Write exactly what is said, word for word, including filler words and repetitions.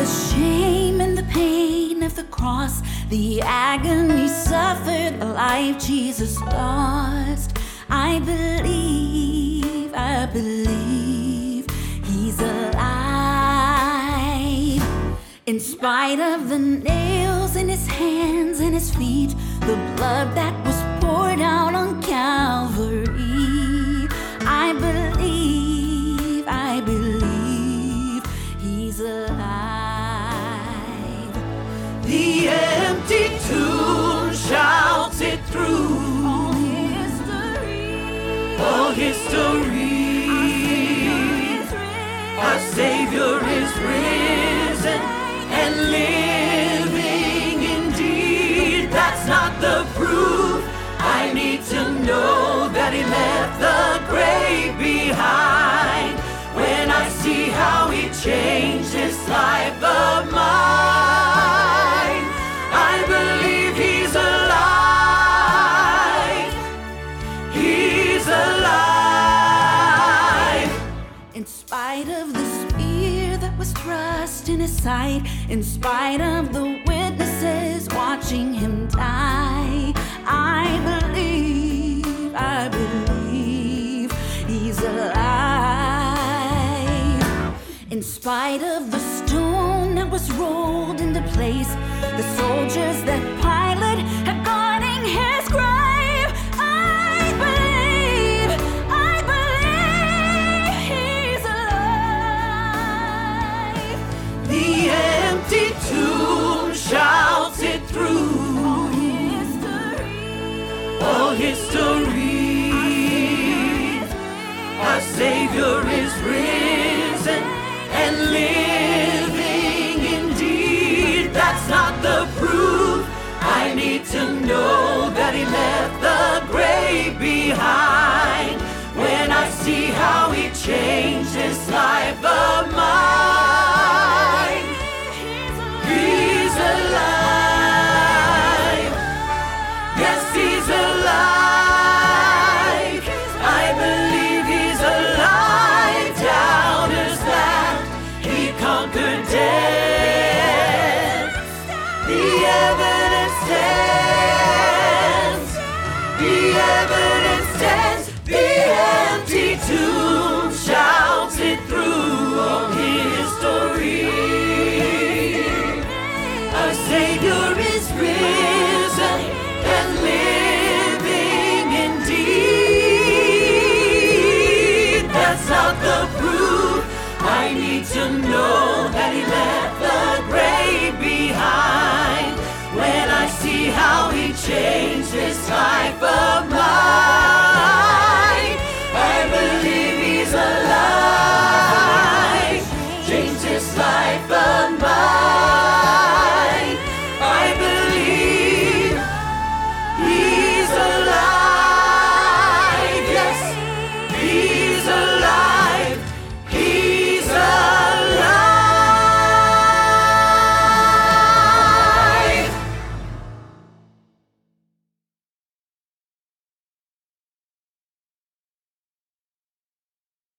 shame and the pain of the cross, the agony suffered, the life Jesus lost. I believe, I believe He's alive. In spite of the nails in His hands and His feet, the blood that was poured out on Calvary, I believe, I believe He's alive. The empty tomb shouts it through. All history, All history, our Savior is risen and living indeed. That's not the proof. I need to know that He left the grave behind. When I see how He changed this life of mine, I believe He's alive. He's alive. in spite of the spear that was thrust in His side, in spite of the witnesses watching Him die, I believe, I believe He's alive. In spite of the stone that was rolled into place, the soldiers that Pilate had guarding His grave, I believe, I believe He's alive. The empty tomb shouts it through. All history, All history, our Savior is risen and living indeed. That's not the proof. I need to know that He left the grave behind. When I see how He changed this life of mine, He's alive. Yes, He's alive. I believe He's alive. Doubters laughed. He conquered death. The evidence stands. The evidence stands. The empty tomb shouts it through all history. Our Savior is risen and living indeed. That's not the proof. I need to know that He left the grave behind. When I see how He changed this life of mine,